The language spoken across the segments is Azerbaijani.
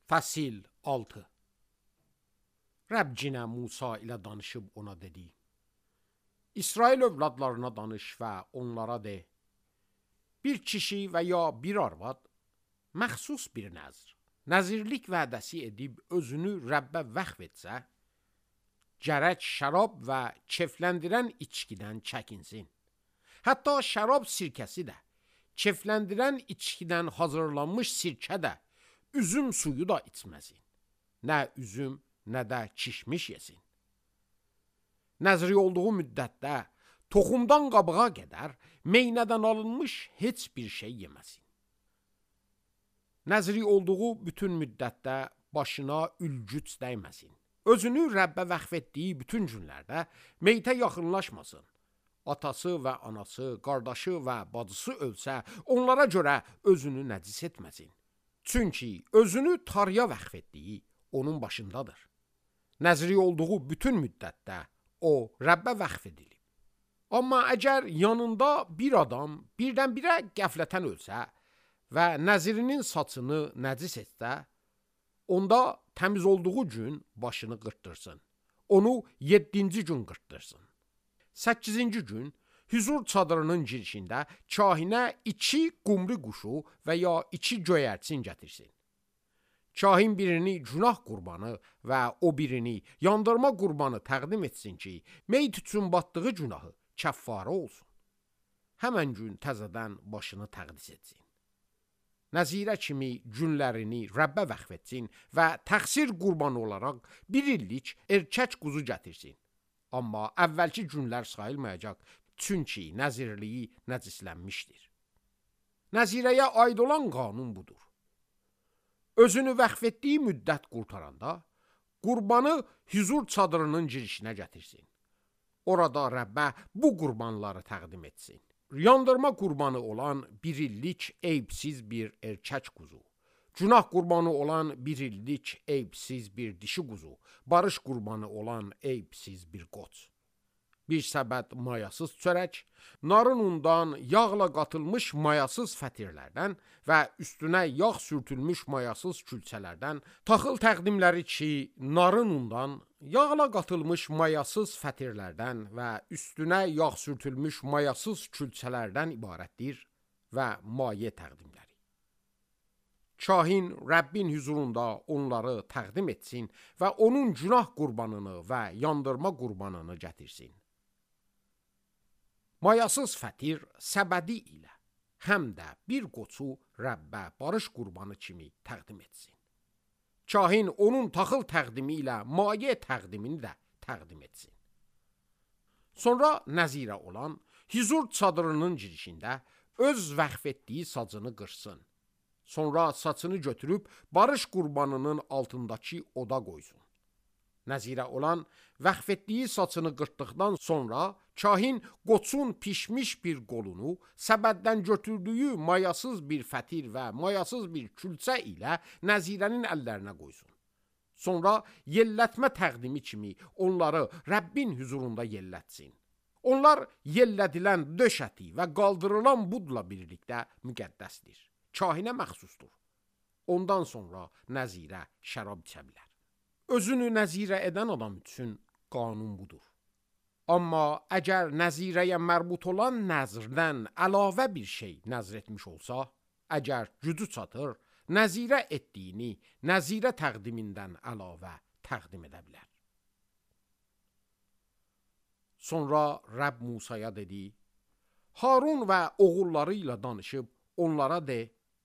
Fəsil 6. Rəbb cinə Musa ilə danışıb ona dedi: İsrail övladlarına danış və onlara de: bir kişi və ya bir arvad məxsus bir nəzr, nəzirlik vədəsi edib özünü Rəbbə vəqf etsə, gərək şərab və kefləndirən içkidən çəkinsin. Hətta şərab sirkəsi də, kefləndirən içkidən hazırlanmış sirkə də, üzüm suyu da içməsin. Nə üzüm, nə də kişmiş yesin. Nəzri olduğu müddətdə toxumdan qabığa qədər meynədən alınmış heç bir şey yeməsin. Nəzri olduğu bütün müddətdə başına ülgüc dəyməsin. Özünü Rəbbə vəqf etdiyi bütün günlərdə meytə yaxınlaşmasın. Atası və anası, qardaşı və bacısı ölsə, onlara görə özünü nəcis etməsin. Çünki özünü Tanrıya vəqf etdiyi onun başındadır. Nəzri olduğu bütün müddətdə o Rəbbə vəqf edilib. Amma əgər yanında bir adam birdən-birə qəflətən ölsə və nəzirinin saçını nəcis etsə, onda təmiz olduğu gün başını qırtdırsın. Onu 7-ci gün qırtdırsın. 8-ci gün hüzur çadırının girişində kahinə 2 qumru quşu və ya 2 göyərçin gətirsin. Kahin birini günah qurbanı və o birini yandırma qurbanı təqdim etsin ki, meyt üçün batdığı günahı kəffarə olsun. Həmən gün təzədən başını təqdis etsin. Nəzirə kimi günlərini Rəbbə vəqf etsin və təqsir qurbanı olaraq 1 illik erkək quzu gətirsin. Amma əvvəlki günlər sayılmayacaq, çünki nəzirliyi nəcislənmişdir. Nəzirəyə aid olan qanun budur. Özünü vəqf etdiyi müddət qurtaranda, qurbanı hüzur çadırının girişinə gətirsin. Orada Rəbbə bu qurbanları təqdim etsin. Yandırma qurbanı olan 1 illik eyibsiz bir erkək quzu, günah qurbanı olan 1 illik eyibsiz bir dişi quzu, barış qurbanı olan eyibsiz bir qoç, bir səbət mayasız çörək, narın undan yağla qatılmış mayasız fətirlərdən və üstünə yağ sürtülmüş mayasız külçələrdən, taxıl təqdimləri ki, narın undan yağla qatılmış mayasız fətirlərdən və üstünə yağ sürtülmüş mayasız külçələrdən ibarətdir və maye təqdimləri. Kahin Rəbbin hüzurunda onları təqdim etsin və onun günah qurbanını və yandırma qurbanını gətirsin. Mayasız fətir səbədi ilə həm də bir qoçu Rəbbə barış qurbanı kimi təqdim etsin. Kahin onun taxıl təqdimi ilə maye təqdimini də təqdim etsin. Sonra nəzirə olan hüzur çadırının girişində öz vəqf etdiyi sacını qırsın. Sonra saçını götürüb barış qurbanının altındakı oda qoysun. Nəzirə olan vəqf etdiyi saçını qırtdıqdan sonra kahin qoçun pişmiş bir qolunu səbəddən götürdüyü mayasız bir fətir və mayasız bir külçə ilə nəzirənin əllərinə qoysun. Sonra yellətmə təqdimi kimi onları Rəbbin hüzurunda yellətsin. Onlar yellədilən döş əti və qaldırılan budla birlikdə müqəddəsdir. Kahinə məxsusdur. Ondan sonra nəzirə şərab içə bilər. Özünü nəzirə edən adam üçün qanun budur. Amma əgər nəzirəyə mərbut olan nəzrdən əlavə bir şey nəzr etmiş olsa, əgər gücü çatır, nəzirə etdiyini nəzirə təqdimindən əlavə təqdim edə bilər. Sonra Rəbb Musaya dedi: Harun və oğulları ilə danışıb onlara de: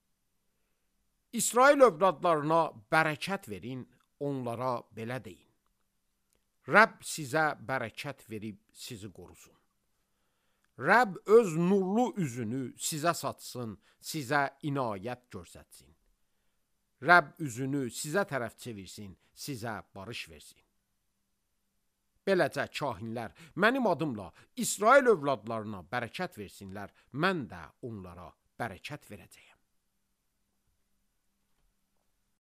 İsrail övladlarına bərəkət verin, onlara belə deyin: Rəbb sizə bərəkət verib sizi qorusun. Rəbb öz nurlu üzünü sizə satsın, sizə inayət göstərsin. Rəbb üzünü sizə tərəf çevirsin, sizə barış versin. Beləcə kahinlər mənim adımla İsrail övladlarına bərəkət versinlər, mən də onlara bərəkət verəcəyəm.